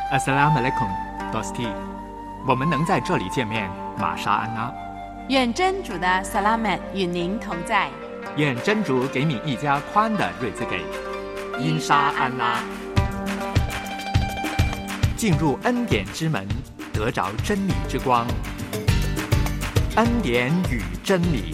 Assalamualaikum, Dosti。我们能在这里见面，玛莎安拉。 愿真主的 Salamat 与您同在。 愿真主给你一家宽的日子给。因沙安拉。进入恩典之门，得着真理之光。恩典与真理。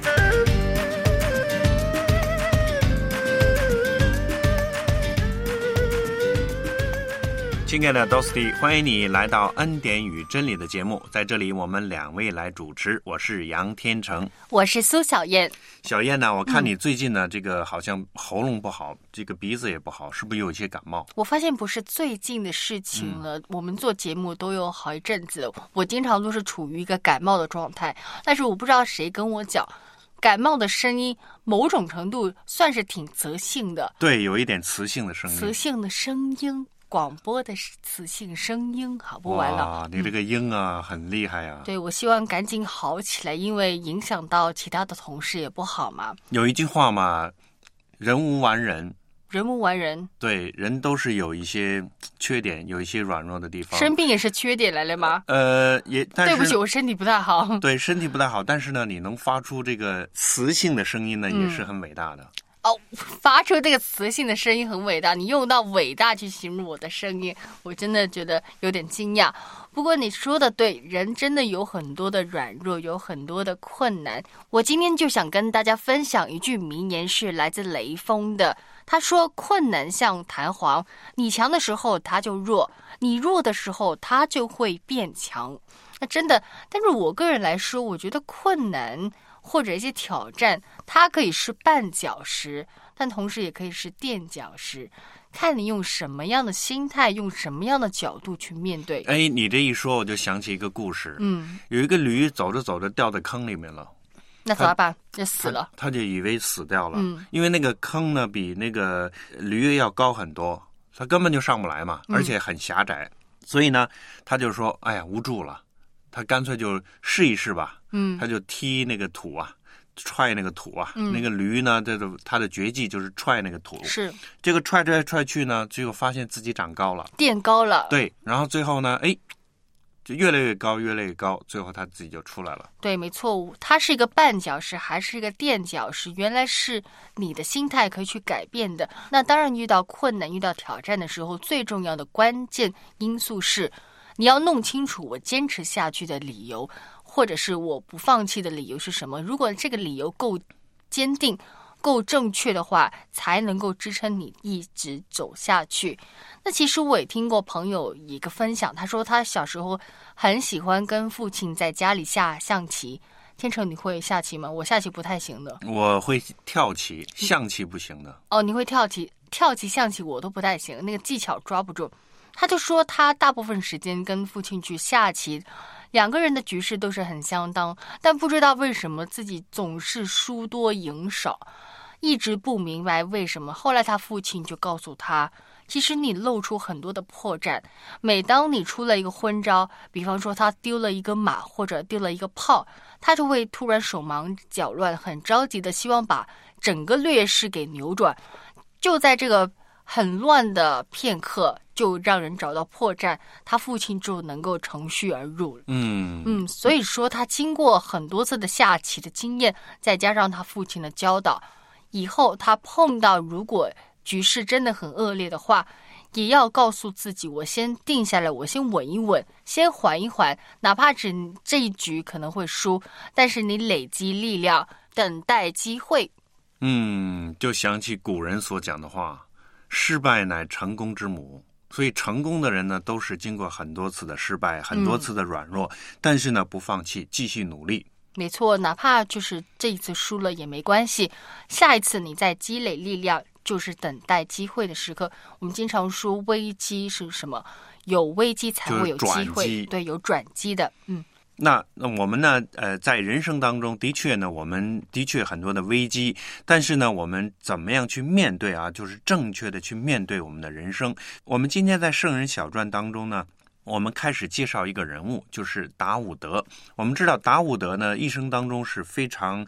亲爱的 Dosti， 欢迎你来到恩典与真理的节目。在这里我们两位来主持，我是杨天成， 我是苏小燕。 小燕呢，我看你最近呢，这个好像喉咙不好，这个鼻子也不好，是不是有一些感冒？ 我发现不是最近的事情了，我们做节目都有好一阵子了，我经常都是处于一个感冒的状态，但是我不知道谁跟我讲，感冒的声音某种程度算是挺磁性的。 对，有一点磁性的声音。 磁性的声音，广播的磁性声音，好不完了。 哇，你这个音啊，很厉害啊。 对，我希望赶紧好起来，因为影响到其他的同事也不好嘛。 有一句话嘛，人无完人。 人无完人。 对，人都是有一些缺点，有一些软弱的地方。 生病也是缺点来了吗？ 但是对不起，我身体不太好。 对，身体不太好，但是呢，你能发出这个磁性的声音呢，也是很伟大的。 哦，发出这个磁性的声音很伟大，你用到伟大去形容我的声音，我真的觉得有点惊讶。不过你说的对，人真的有很多的软弱，有很多的困难。我今天就想跟大家分享一句名言，是来自雷锋的。他说，困难像弹簧，你强的时候它就弱，你弱的时候它就会变强。那真的，但是我个人来说，我觉得困难或者一些挑战，它可以是绊脚石，但同时也可以是垫脚石，看你用什么样的心态，用什么样的角度去面对。 哎，你这一说，我就想起一个故事。有一个驴走着走着掉在坑里面了， 那怎么办？就死了。 他就以为死掉了，因为那个坑呢比那个驴要高很多，他根本就上不来嘛，而且很狭窄，所以呢，他就说：“哎呀，无助了。”他干脆就试一试吧，他就踢那个土啊，踹那个土啊，那个驴呢，他的绝技就是踹那个土， 是这个踹去呢，最后发现自己长高了， 垫高了， 对，然后最后呢，哎，就越来越高，越来越高，最后他自己就出来了。 对，没错，它是一个绊脚石还是一个垫脚石，原来是你的心态可以去改变的。那当然，遇到困难、遇到挑战的时候，最重要的关键因素是，你要弄清楚我坚持下去的理由，或者是我不放弃的理由是什么。如果这个理由够坚定、够正确的话，才能够支撑你一直走下去。那其实我也听过朋友一个分享，他说他小时候很喜欢跟父亲在家里下象棋。天成，你会下棋吗？我下棋不太行的。 我会跳棋，象棋不行的。 哦，你会跳棋、象棋我都不太行，那个技巧抓不住。他就说他大部分时间跟父亲去下棋，两个人的局势都是很相当，但不知道为什么自己总是输多赢少，一直不明白为什么。后来他父亲就告诉他，其实你露出很多的破绽，每当你出了一个昏招，比方说他丢了一个马或者丢了一个炮，他就会突然手忙脚乱，很着急的希望把整个劣势给扭转。就在这个很乱的片刻，就让人找到破绽，他父亲就能够乘虚而入了。所以说他经过很多次的下棋的经验，再加上他父亲的教导，以后他碰到如果局势真的很恶劣的话，也要告诉自己，我先定下来，我先稳一稳，先缓一缓，哪怕只这一局可能会输，但是你累积力量，等待机会。 就想起古人所讲的话，失败乃成功之母。所以成功的人呢，都是经过很多次的失败，很多次的软弱，但是呢，不放弃，继续努力。 没错，哪怕就是这一次输了也没关系，下一次你再积累力量，就是等待机会的时刻。我们经常说危机是什么？有危机才会有机会，对，有转机的。 那我们呢？在人生当中，的确呢，我们的确很多的危机，但是呢，我们怎么样去面对啊？就是正确的去面对我们的人生。我们今天在圣人小传当中呢，我们开始介绍一个人物，就是达伍德。我们知道达伍德呢，一生当中是非常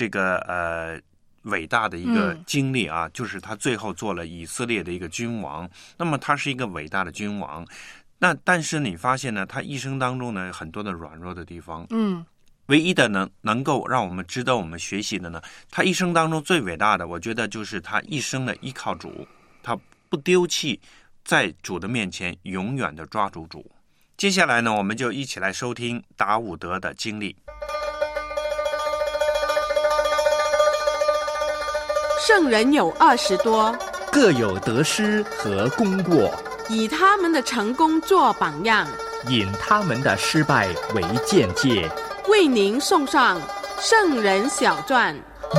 伟大的一个经历啊，就是他最后做了以色列的一个君王。那么他是一个伟大的君王。 那但是你发现呢，他一生当中呢很多的软弱的地方。唯一的能够让我们值得我们学习的呢，他一生当中最伟大的，我觉得就是他一生的依靠主，他不丢弃，在主的面前永远的抓住主。接下来呢，我们就一起来收听达伍德的经历。 圣人有20多， 各有得失和功过， 以他们的成功做榜样， 引他们的失败为鉴戒。 为您送上圣人小传。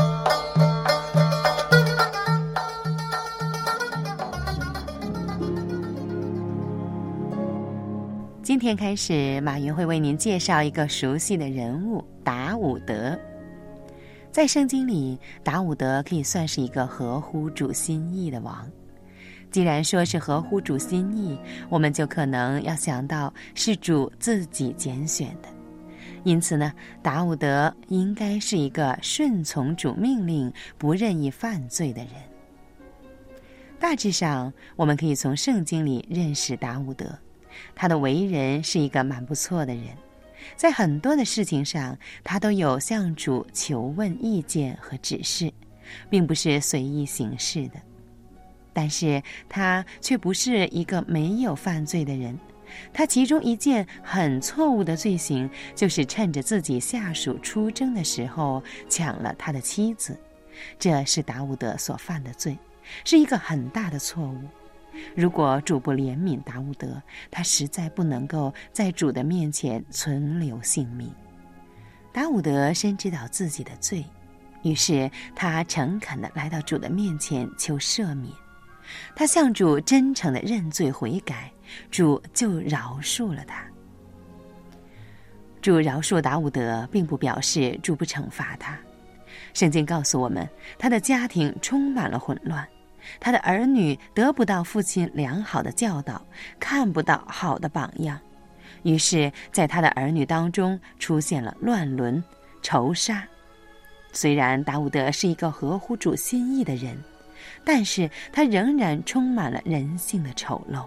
今天开始，马云会为您介绍一个熟悉的人物达伍德。在圣经里，达伍德可以算是一个合乎主心意的王。既然说是合乎主心意，我们就可能要想到是主自己拣选的。因此呢，达伍德应该是一个顺从主命令、不任意犯罪的人。大致上，我们可以从圣经里认识达伍德。他的为人是一个蛮不错的人，在很多的事情上，他都有向主求问意见和指示，并不是随意行事的。但是他却不是一个没有犯罪的人。他其中一件很错误的罪行，就是趁着自己下属出征的时候抢了他的妻子。这是达伍德所犯的罪，是一个很大的错误。如果主不怜悯达伍德，他实在不能够在主的面前存留性命。达伍德深知道自己的罪，于是他诚恳地来到主的面前求赦免。他向主真诚地认罪悔改，主就饶恕了他。主饶恕达伍德，并不表示主不惩罚他。圣经告诉我们，他的家庭充满了混乱，他的儿女得不到父亲良好的教导，看不到好的榜样，于是在他的儿女当中出现了乱伦、仇杀。虽然达伍德是一个合乎主心意的人，但是他仍然充满了人性的丑陋。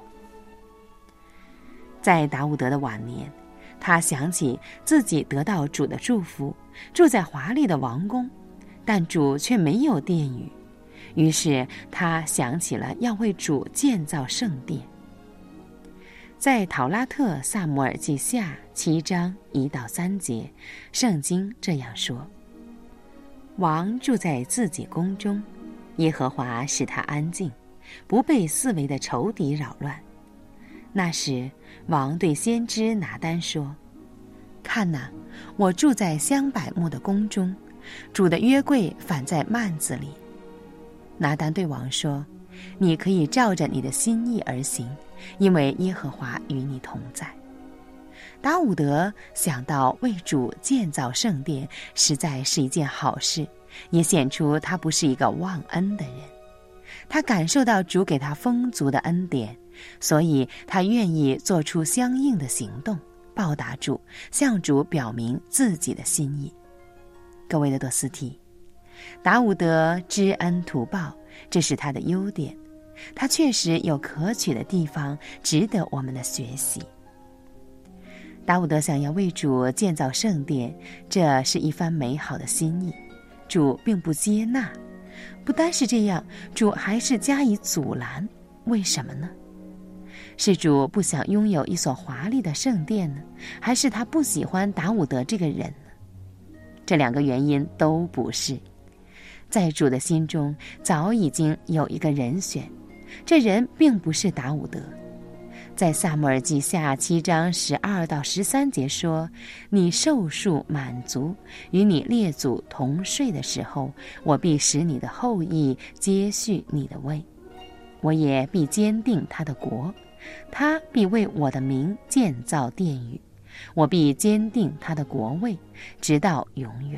在达伍德的晚年，他想起自己得到主的祝福，住在华丽的王宫，但主却没有殿宇。于是他想起了要为主建造圣殿。在陶拉特萨姆尔记下7章1到3节，圣经这样说：王住在自己宫中，耶和华使他安静，不被四围的仇敌扰乱。那时王对先知拿单说：看哪，我住在香柏木的宫中，主的约柜反在幔子里。拿单对王说：你可以照着你的心意而行，因为耶和华与你同在。达伍德想到为主建造圣殿实在是一件好事，也显出他不是一个忘恩的人。他感受到主给他丰足的恩典，所以他愿意做出相应的行动，报答主，向主表明自己的心意。各位的多斯蒂，达伍德知恩图报，这是他的优点。他确实有可取的地方，值得我们的学习。达伍德想要为主建造圣殿，这是一番美好的心意，主并不接纳。不单是这样，主还是加以阻拦。为什么呢？是主不想拥有一所华丽的圣殿呢，还是他不喜欢达伍德这个人呢？这两个原因都不是。在主的心中早已经有一个人选，这人并不是达伍德。在撒母耳记下7章12到13节说：你寿数满足，与你列祖同睡的时候，我必使你的后裔接续你的位，我也必坚定他的国，他必为我的名建造殿宇，我必坚定他的国位，直到永远。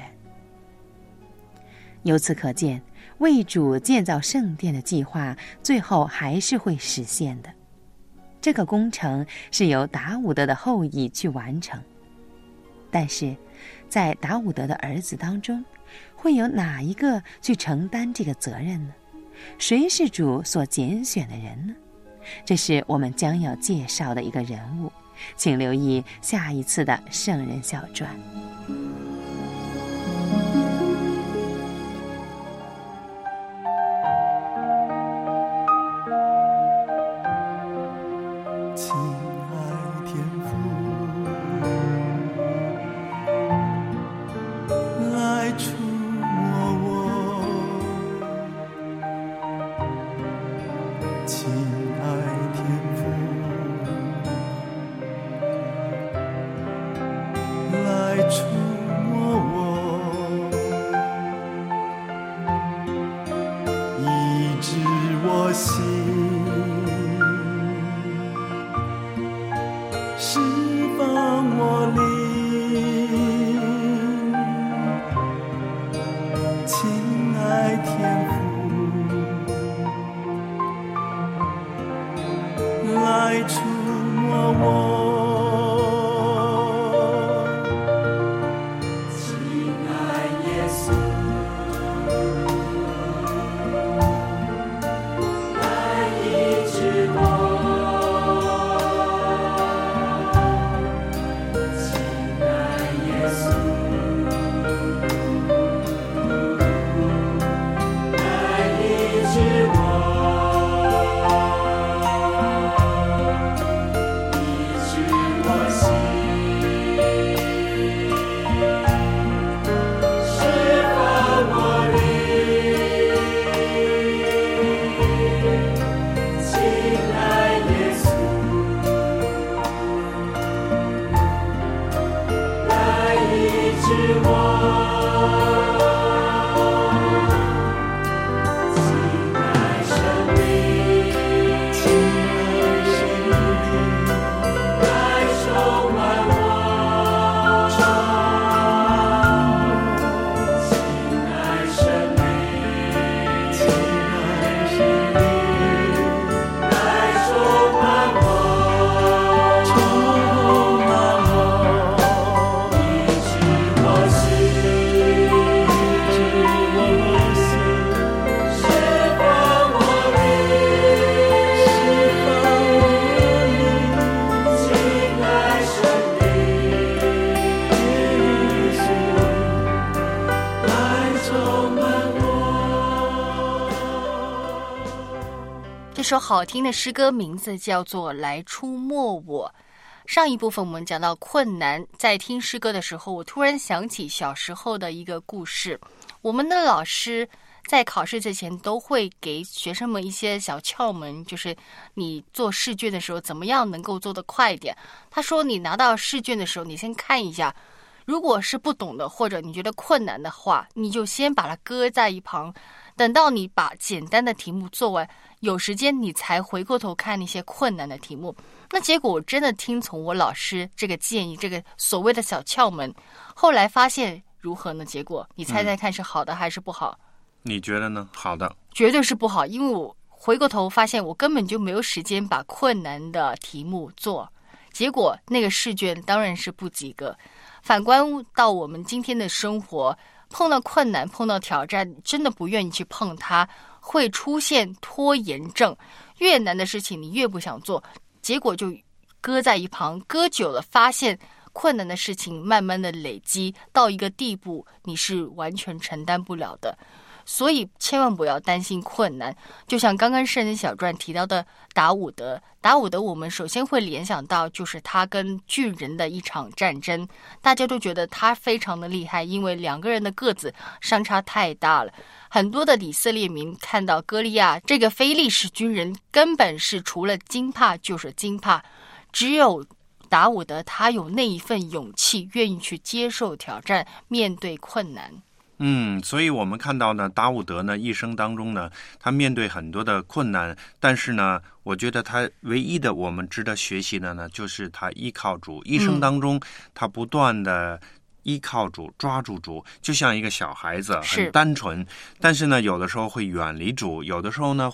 由此可见，为主建造圣殿的计划最后还是会实现的。这个工程是由达伍德的后裔去完成。但是在达伍德的儿子当中，会有哪一个去承担这个责任呢？谁是主所拣选的人呢？ 这是我们将要介绍的一个人物，请留意下一次的圣人小传。 亲爱天父，来触摸我，亲爱天父，来触摸我，医治我心，释放我灵，亲爱天父，来触摸我。 这首好听的诗歌名字叫做《来触摸我》。上一部分我们讲到困难，在听诗歌的时候，我突然想起小时候的一个故事。我们的老师在考试之前都会给学生们一些小窍门，就是你做试卷的时候怎么样能够做得快一点。他说你拿到试卷的时候，你先看一下，如果是不懂的或者你觉得困难的话，你就先把它搁在一旁，等到你把简单的题目做完，有时间你才回过头看那些困难的题目。那结果我真的听从我老师这个建议，这个所谓的小窍门，后来发现如何呢？结果你猜猜看是好的还是不好？ 你觉得呢？好的。 绝对是不好，因为我回过头发现我根本就没有时间把困难的题目做，结果那个试卷当然是不及格。反观到我们今天的生活，碰到困难碰到挑战，真的不愿意去碰它，会出现拖延症，越难的事情你越不想做，结果就搁在一旁，搁久了发现困难的事情慢慢的累积到一个地步，你是完全承担不了的。所以千万不要担心困难，就像刚刚圣人小传提到的达伍德，我们首先会联想到就是他跟巨人的一场战争，大家都觉得他非常的厉害，因为两个人的个子相差太大了。很多的以色列民看到歌利亚这个非利士军人根本是除了惊怕就是惊怕，只有达伍德他有那一份勇气，愿意去接受挑战，面对困难。 所以我们看到呢，达伍德呢一生当中呢，他面对很多的困难，但是呢，我觉得他唯一的我们值得学习的呢，就是他依靠主，一生当中他不断的依靠主，抓住主，就像一个小孩子，很单纯，但是呢，有的时候会远离主，有的时候呢会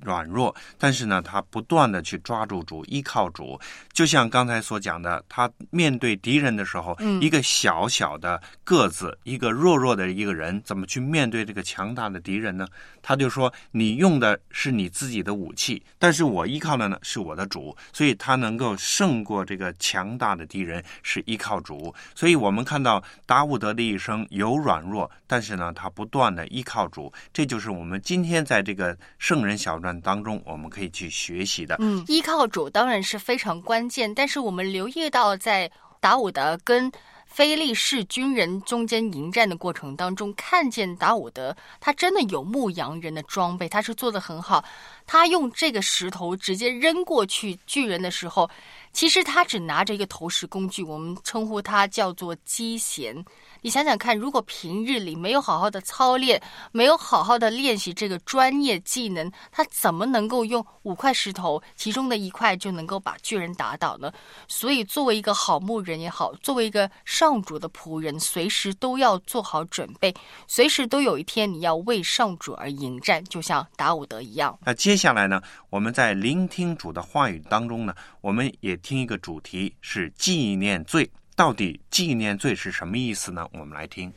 软弱，但是呢，他不断的去抓住主，依靠主。就像刚才所讲的，他面对敌人的时候，一个小小的个子，一个弱弱的一个人，怎么去面对这个强大的敌人呢？他就说，你用的是你自己的武器，但是我依靠的呢是我的主，所以他能够胜过这个强大的敌人，是依靠主。所以我们看到达伍德的一生有软弱，但是呢，他不断的依靠主，这就是我们今天在这个圣人小传当中我们可以去学习的。 依靠主当然是非常关键，但是我们留意到在达伍德跟非利士军人中间迎战的过程当中，看见达伍德他真的有牧羊人的装备，他是做得很好。他用这个石头直接扔过去巨人的时候，其实他只拿着一个投石工具，我们称呼它叫做击弦。你想想看，如果平日里没有好好的操练，没有好好的练习这个专业技能，他怎么能够用5块石头其中的1块就能够把巨人打倒呢？所以作为一个好牧人也好，作为一个上主的仆人，随时都要做好准备，随时都有一天你要为上主而迎战，就像达伍德一样。 那接下来呢，我们在聆听主的话语当中呢，我们也听一个主题是纪念罪。到底纪念罪是什么意思呢？我们来听。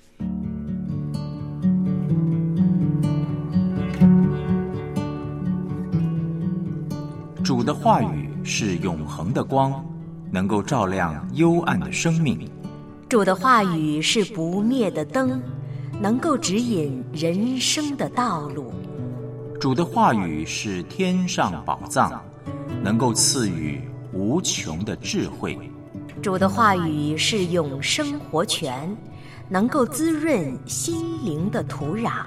主的话语是永恒的光，能够照亮幽暗的生命。 主的话语是不灭的灯，能够指引人生的道路。 主的话语是天上宝藏，能够赐予无穷的智慧。 主的话语是永生活泉，能够滋润心灵的土壤。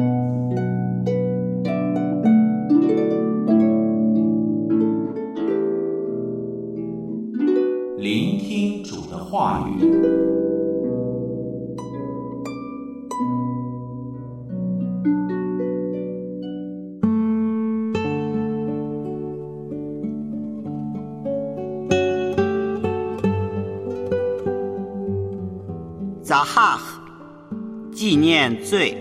聆听主的话语。 扎哈纪念罪。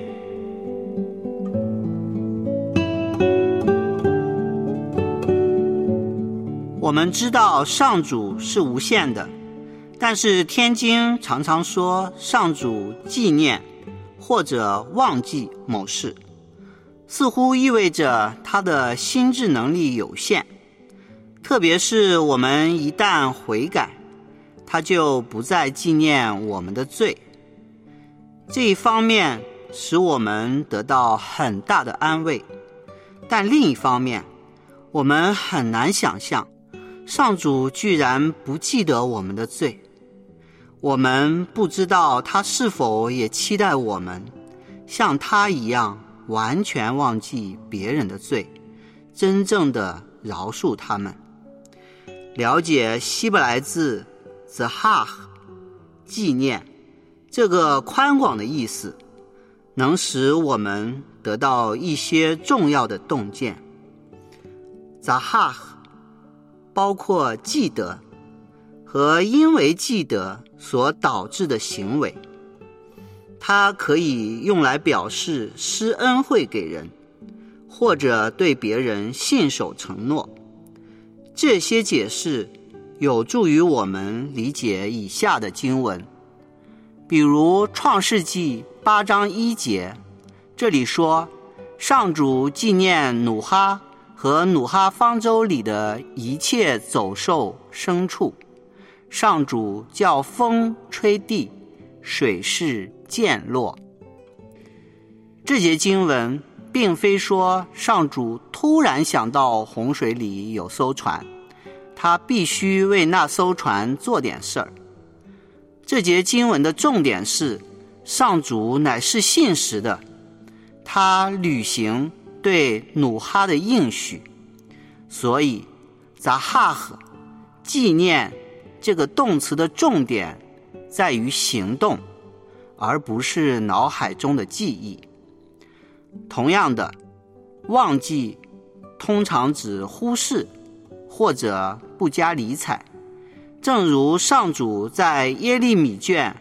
我们知道上主是无限的，但是天经常常说上主纪念或者忘记某事，似乎意味着他的心智能力有限，特别是我们一旦悔改，他就不再纪念我们的罪。这一方面使我们得到很大的安慰，但另一方面，我们很难想象上主居然不记得我们的罪。我们不知道他是否也期待我们像他一样完全忘记别人的罪，真正的饶恕他们。了解希伯来字 zahah 纪念这个宽广的意思，能使我们得到一些重要的洞见。zahah 包括记得和因为记得所导致的行为，它可以用来表示施恩惠给人，或者对别人信守承诺。这些解释有助于我们理解以下的经文，比如创世纪8章1节，这里说上主纪念努哈和努哈方舟里的一切走兽牲畜，上主叫风吹地，水势渐落。这节经文并非说上主突然想到洪水里有艘船，他必须为那艘船做点事儿。这节经文的重点是上主乃是信实的，他履行对努哈的应许。所以扎哈赫纪念这个动词的重点在于行动，而不是脑海中的记忆。同样的，忘记通常指忽视或者不加理睬，正如上主在耶利米卷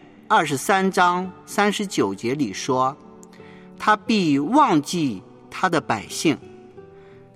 23章39节里说，他必忘记他的百姓。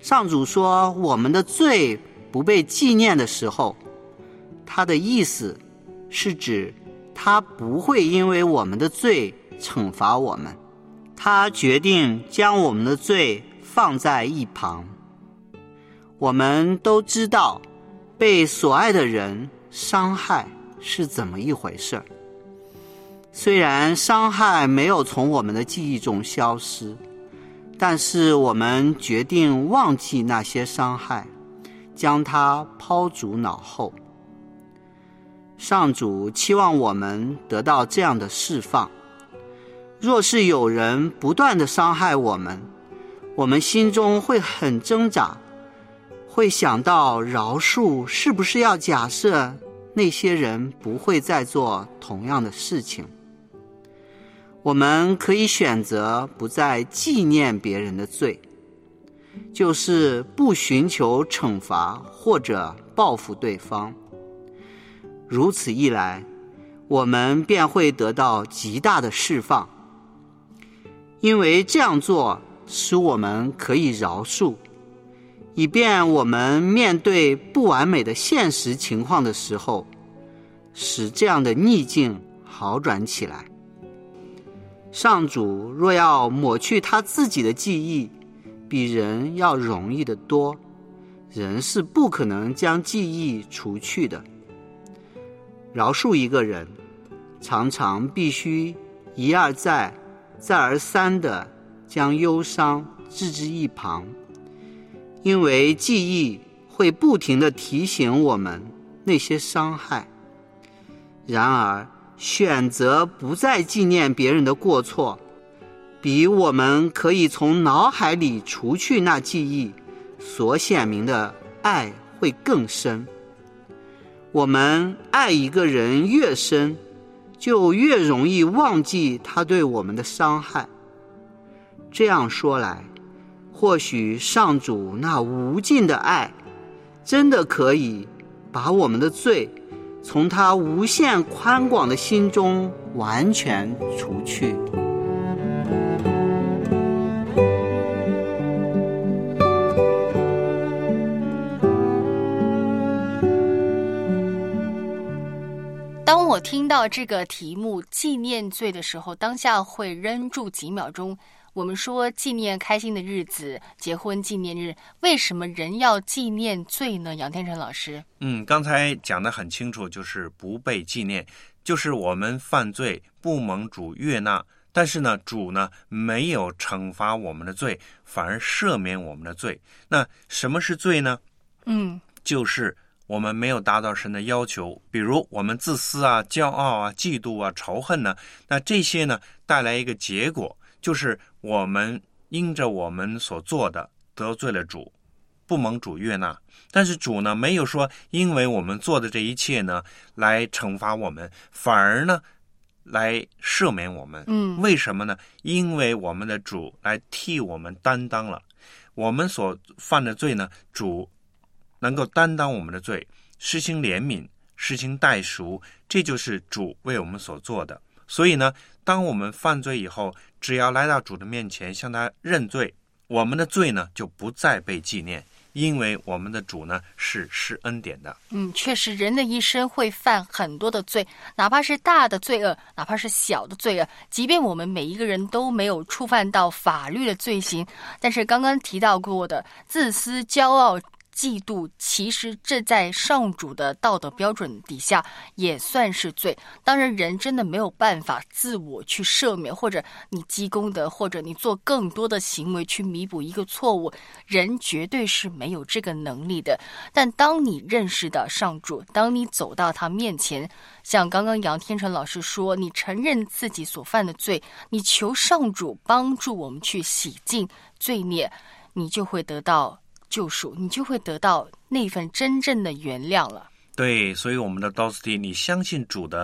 上主说我们的罪不被纪念的时候，他的意思是指他不会因为我们的罪惩罚我们，他决定将我们的罪放在一旁。我们都知道被所爱的人伤害是怎么一回事，虽然伤害没有从我们的记忆中消失，但是我们决定忘记那些伤害，将它抛诸脑后。上主期望我们得到这样的释放。若是有人不断地伤害我们，我们心中会很挣扎，会想到饶恕是不是要假设那些人不会再做同样的事情。我们可以选择不再纪念别人的罪，就是不寻求惩罚或者报复对方。如此一来，我们便会得到极大的释放，因为这样做使我们可以饶恕，以便我们面对不完美的现实情况的时候，使这样的逆境好转起来。上主若要抹去他自己的记忆，比人要容易得多，人是不可能将记忆除去的。饶恕一个人，常常必须一而再，再而三地将忧伤置之一旁，因为记忆会不停地提醒我们那些伤害。然而选择不再纪念别人的过错，比我们可以从脑海里除去那记忆所显明的爱会更深。我们爱一个人越深，就越容易忘记他对我们的伤害。这样说来，或许上主那无尽的爱真的可以把我们的罪从他无限宽广的心中完全除去。 当我听到这个题目纪念罪的时候，当下会扔住几秒钟。我们说纪念开心的日子，结婚纪念日，为什么人要纪念罪呢？杨天成老师， 刚才讲得很清楚，就是不被纪念，就是我们犯罪不蒙主悦纳，但是呢，主呢没有惩罚我们的罪，反而赦免我们的罪。那什么是罪呢？就是我们没有达到神的要求，比如我们自私啊、骄傲啊、嫉妒啊、仇恨呢，那这些呢带来一个结果，就是我们因着我们所做的得罪了主，不蒙主悦纳。但是主呢没有说因为我们做的这一切呢来惩罚我们，反而呢来赦免我们。为什么呢？因为我们的主来替我们担当了我们所犯的罪呢，主能够担当我们的罪，施行怜悯，施行代赎，这就是主为我们所做的。所以呢，当我们犯罪以后，只要来到主的面前向他认罪，我们的罪呢就不再被纪念，因为我们的主呢是施恩典的。 确实人的一生会犯很多的罪，哪怕是大的罪恶，哪怕是小的罪恶，即便我们每一个人都没有触犯到法律的罪行，但是刚刚提到过的自私、骄傲、嫉妒，其实这在上主的道德标准底下也算是罪。当然人真的没有办法自我去赦免，或者你积功德，或者你做更多的行为去弥补一个错误，人绝对是没有这个能力的。但当你认识到上主，当你走到他面前，像刚刚杨天成老师说，你承认自己所犯的罪，你求上主帮助我们去洗净罪孽，你就会得到救赎，你就会得到那份真正的原谅了。 对，所以我们的道斯蒂，你相信主的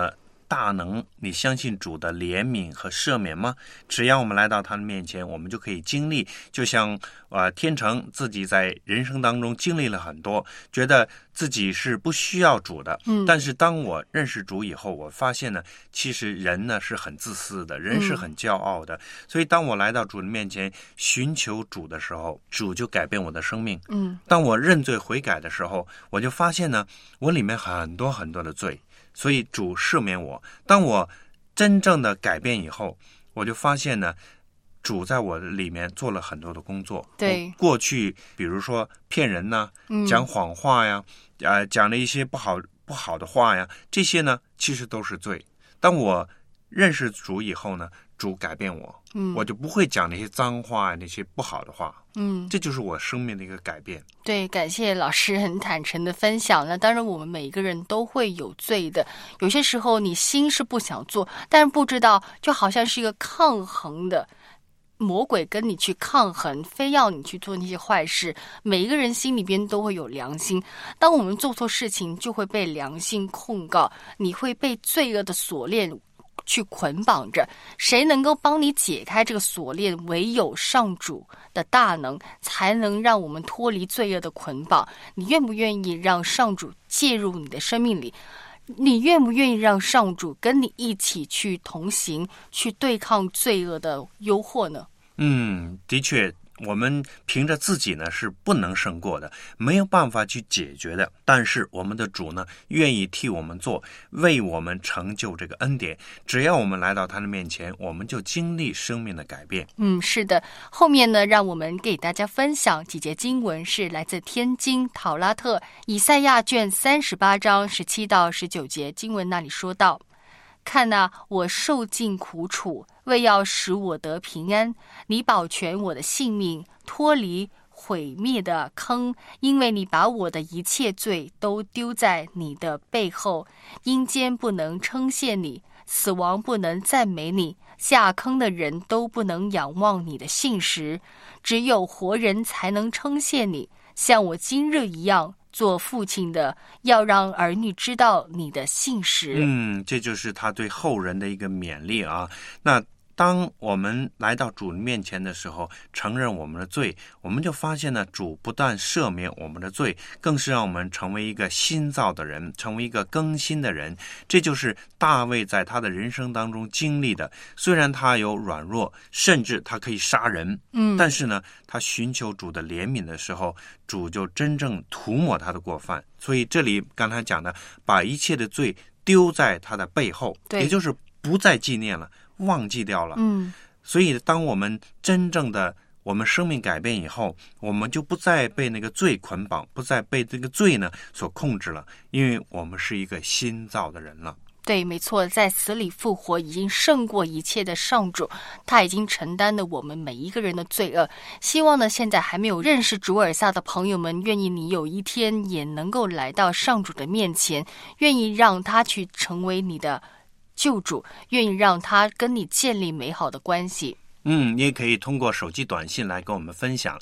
大能，你相信主的怜悯和赦免吗？只要我们来到他的面前，我们就可以经历，就像天成自己在人生当中经历了很多，觉得自己是不需要主的。但是当我认识主以后，我发现呢，其实人呢是很自私的，人是很骄傲的。所以当我来到主的面前寻求主的时候，主就改变我的生命。当我认罪悔改的时候，我就发现呢，我里面很多很多的罪，所以主赦免我。当我真正的改变以后，我就发现呢，主在我里面做了很多的工作。 对， 过去比如说骗人呐，讲谎话呀，讲了一些不好的话呀，这些呢其实都是罪。当我认识主以后呢，主改变我，我就不会讲那些脏话，那些不好的话。这就是我生命的一个改变。 对，感谢老师很坦诚的分享。那当然我们每一个人都会有罪的，有些时候你心是不想做，但是不知道，就好像是一个抗衡的魔鬼跟你去抗衡，非要你去做那些坏事。每一个人心里边都会有良心，当我们做错事情就会被良心控告，你会被罪恶的锁链去捆绑着。谁能够帮你解开这个锁链？唯有上主的大能才能让我们脱离罪恶的捆绑。你愿不愿意让上主介入你的生命里？你愿不愿意让上主跟你一起去同行，去对抗罪恶的诱惑呢？ 的确，我们凭着自己呢是不能胜过的，没有办法去解决的。但是我们的主呢，愿意替我们做，为我们成就这个恩典。只要我们来到他的面前，我们就经历生命的改变。 是的。后面呢，让我们给大家分享几节经文，是来自天津陶拉特以赛亚卷38章17到19节经文，那里说道：看哪，我受尽苦楚，为要使我得平安。你保全我的性命，脱离毁灭的坑，因为你把我的一切罪都丢在你的背后。阴间不能称谢你，死亡不能赞美你，下坑的人都不能仰望你的信实，只有活人才能称谢你，像我今日一样。做父亲的要让儿女知道你的信实。 这就是他对后人的一个勉励啊。那当我们来到主面前的时候，承认我们的罪，我们就发现呢，主不但赦免我们的罪，更是让我们成为一个新造的人，成为一个更新的人。这就是大卫在他的人生当中经历的。虽然他有软弱，甚至他可以杀人，但是呢，他寻求主的怜悯的时候，主就真正涂抹他的过犯。所以这里刚才讲的，把一切的罪丢在他的背后，也就是不再纪念了，忘记掉了。所以当我们真正的我们生命改变以后，我们就不再被那个罪捆绑，不再被这个罪呢所控制了，因为我们是一个新造的人了。 对，没错，在死里复活已经胜过一切的上主，他已经承担了我们每一个人的罪恶。希望呢，现在还没有认识主尔撒的朋友们，愿意你有一天也能够来到上主的面前，愿意让他去成为你的救主，愿意让他跟你建立美好的关系。 你也可以通过手机短信来跟我们分享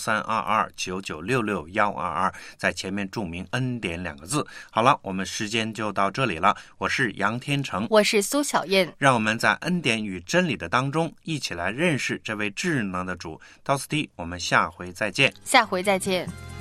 132299661122，在前面注明恩典2个字。好了，我们时间就到这里了。我是杨天成， 我是苏小燕， 让我们在恩典与真理的当中一起来认识这位智能的主。到此地，我们下回再见。 下回再见。